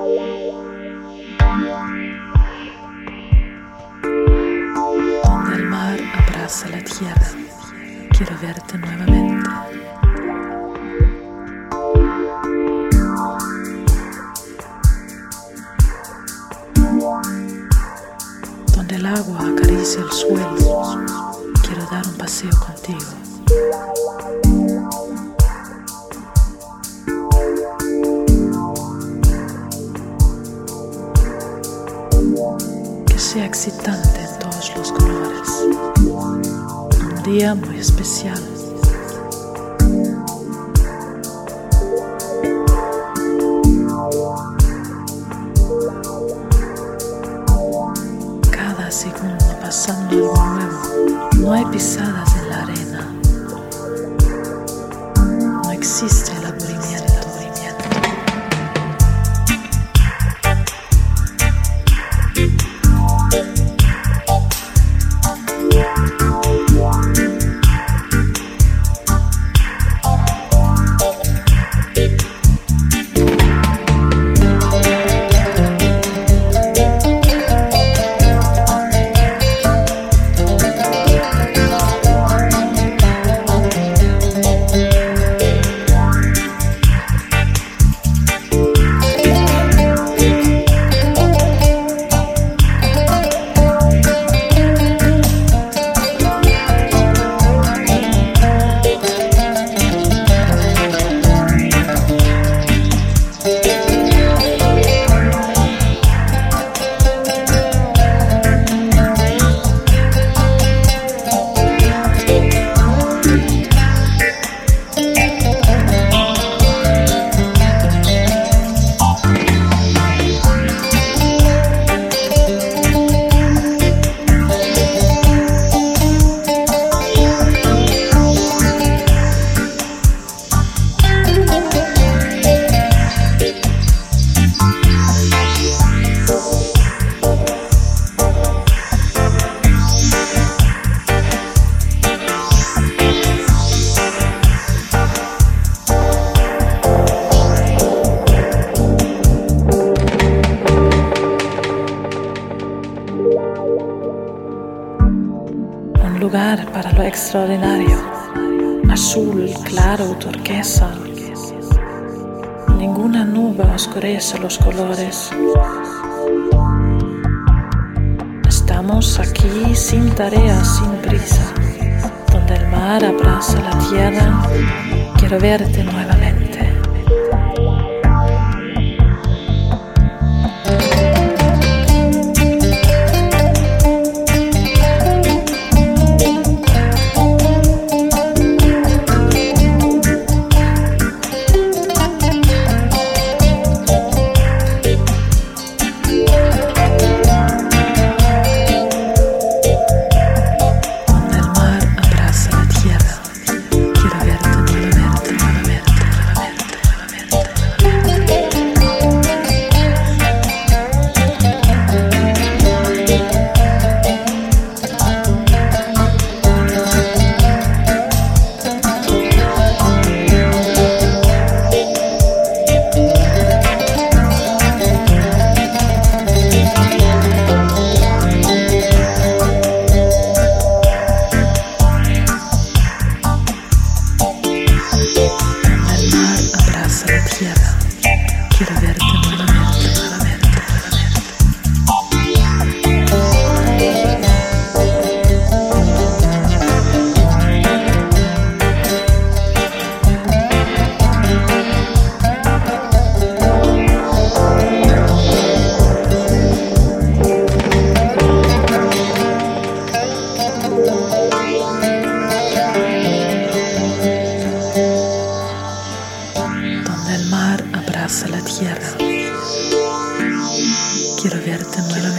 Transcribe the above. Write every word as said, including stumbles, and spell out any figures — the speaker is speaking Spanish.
Donde el mar abraza la tierra, quiero verte nuevamente. Donde el agua acaricia el suelo, quiero dar un paseo contigo. Que sea excitante en todos los colores, un día muy especial. Cada segundo pasando algo nuevo, no hay pisadas en la arena, no existe el aburrimiento. Un lugar para lo extraordinario, azul, claro, turquesa. Ninguna nube oscurece los colores. Estamos aquí sin tareas, sin prisa. Donde el mar abraza la tierra, quiero verte nuevamente. Quiero verte nuevamente, nuevamente, donde el mar abraza la tierra. Quiero verte nuevamente.